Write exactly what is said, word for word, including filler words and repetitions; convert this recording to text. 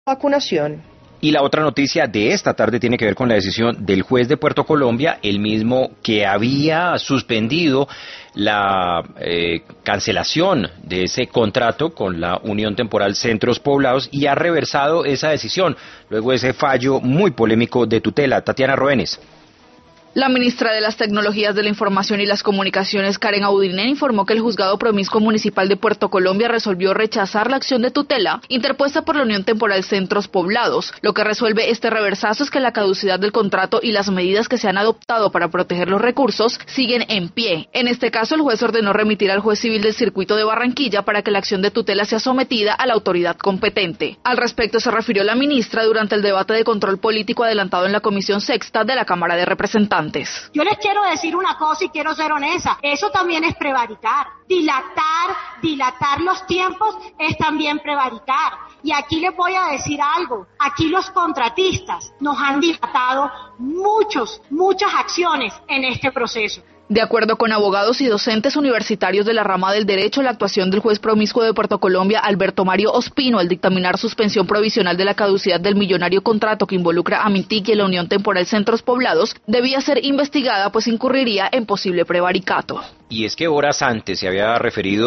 vacunación. Y la otra noticia de esta tarde tiene que ver con la decisión del juez de Puerto Colombia, el mismo que había suspendido la eh, cancelación de ese contrato con la Unión Temporal Centros Poblados y ha reversado esa decisión, luego de ese fallo muy polémico de tutela. Tatiana Roenes. La ministra de las Tecnologías de la Información y las Comunicaciones, Karen Audine, informó que el Juzgado Promiscuo Municipal de Puerto Colombia resolvió rechazar la acción de tutela interpuesta por la Unión Temporal Centros Poblados. Lo que resuelve este reversazo es que la caducidad del contrato y las medidas que se han adoptado para proteger los recursos siguen en pie. En este caso, el juez ordenó remitir al juez civil del circuito de Barranquilla para que la acción de tutela sea sometida a la autoridad competente. Al respecto se refirió la ministra durante el debate de control político adelantado en la Comisión Sexta de la Cámara de Representantes. Yo les quiero decir una cosa y quiero ser honesta, eso también es prevaricar, dilatar, dilatar los tiempos es también prevaricar. Y aquí les voy a decir algo, aquí los contratistas nos han dilatado muchos, muchas acciones en este proceso. De acuerdo con abogados y docentes universitarios de la rama del derecho, la actuación del juez promiscuo de Puerto Colombia, Alberto Mario Ospino, al dictaminar suspensión provisional de la caducidad del millonario contrato que involucra a Mintic y la Unión Temporal Centros Poblados, debía ser investigada, pues incurriría en posible prevaricato. Y es que horas antes se había referido